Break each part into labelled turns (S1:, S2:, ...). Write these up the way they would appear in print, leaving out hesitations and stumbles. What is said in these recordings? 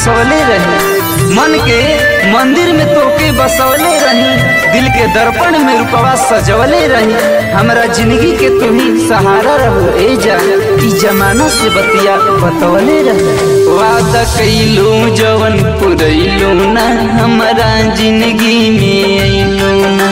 S1: बसवले रही, मन के मंदिर में तोके बसवले रही, दिल के दर्पण में रूपवा सजवले रही। हमरा जिंदगी के तुम्ही सहारा रहो ए जान, ई जमाना से बतिया बतवले रही। वादा कइलू जवन पुरैलू ना, हमरा जिंदगी में अइलू ना।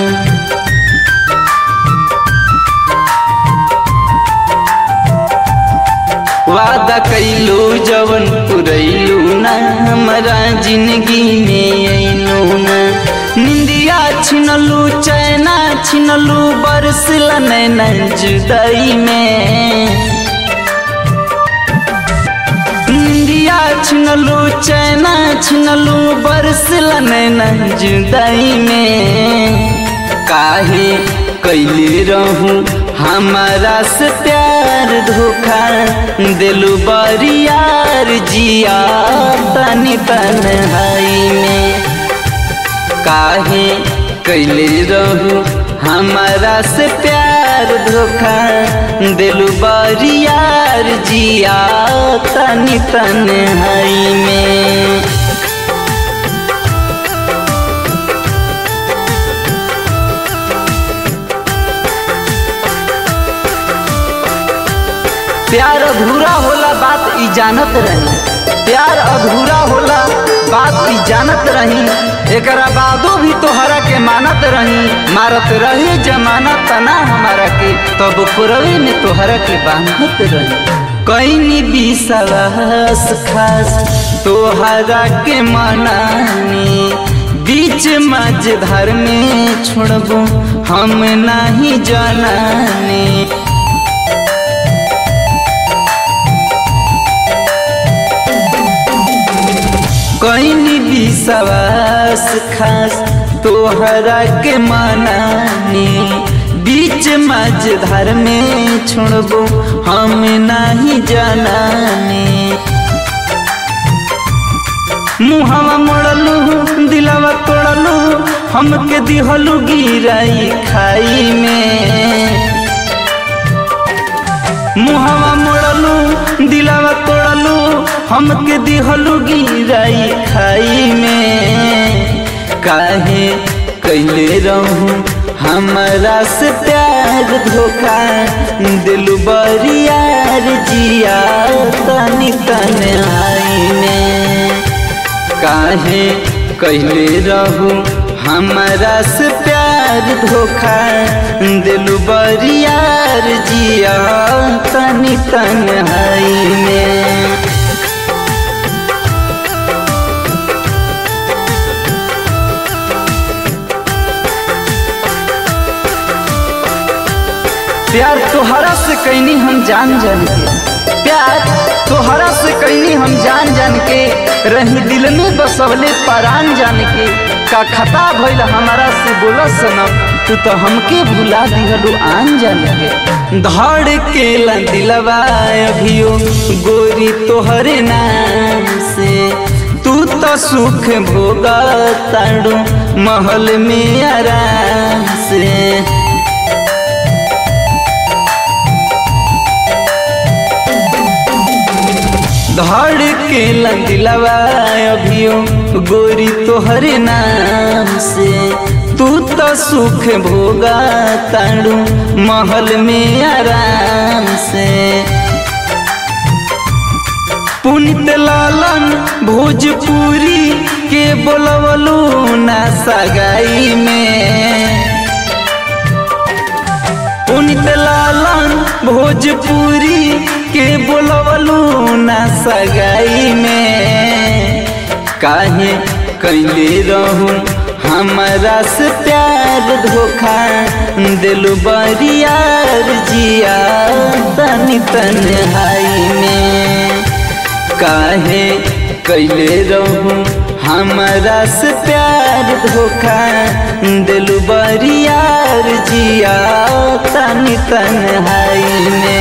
S1: वादा कइलू जवन पुरैलू ना, हमरा जिंदगी में अइलू ना। निंदिया छिनलू चैना छिनलू, बरसिल नैना जुदाई में। निंदिया छिनलू चैना छिनलू, बरसिल नैना जुदाई में। काहे कैले रहूं हमारा से प्यार, धोखा दिलु बरियार, जिया तनी तन्हाई में। काहे कैले रहूं हमारा से प्यार, धोखा दिलु बरियार, जिया तनी तन्हाई में। प्यार अधूरा होला बात ई जानत रही, प्यार अधूरा होला बात ई जानत रही। एकरा बादो भी तोहरा के मानत रही, मारत रही जमाना तना हमारा के, तब पुरवे में तोहरा के बांधत रही। कईनी विश्वास खास तोहरा के मनानी, बीच मझधार में छोड़बो हम नहीं जानानी। कईनी विश्वास खास तोहरा के मनानी, बीच मझधार में छोड़बो हम नहीं जानानी। मुहवा मोड़लू दिलवा तोड़लू, हमके दिहलू गिराई खाई में। मुहवा मोड़लू दिलवा तोड़लू, हमके दिहलू गिराई खाई में। काहे कैले रहूं हमरा से प्यार, धोखा दिलु बरियार, जिया तनी तन्हाई में। काहे कैले रहूं हमरा से प्यार, धोखा दिलु बरियार, जिया तनी तन्हाई में। प्यार तोहरा से कैनी हम जान जान के, प्यार तोहरा से कैनी हम जान जान के, रही दिल में बसवले परान जान के। का खता भइल हमारा से बोला सनम, तू तो हमके भुला दिहलू आन जान के। धड़ के ला दिलवा अभियो गोरी तोहरे नाम से, तू तो सुख भोगा ताड़ू महल में आराम से। धड़ के दिलवा अभियो गोरी तोहरे नाम से, तू तो सुख भोगा ताड़ू महल में आराम से। पुनित लालन भोजपुरी के बोलवलू ना सगाई में। पुनित लालन भोजपुरी के बोलवलू ना सगाई में। काहे कैले रहूं हमरा से प्यार, धोखा दिलु बरियार, जिया तनी तन्हाई में। काहे कैले रहूं हमरा से प्यार, धोखा दिलु बरियार, जिया तनी तन्हाई में।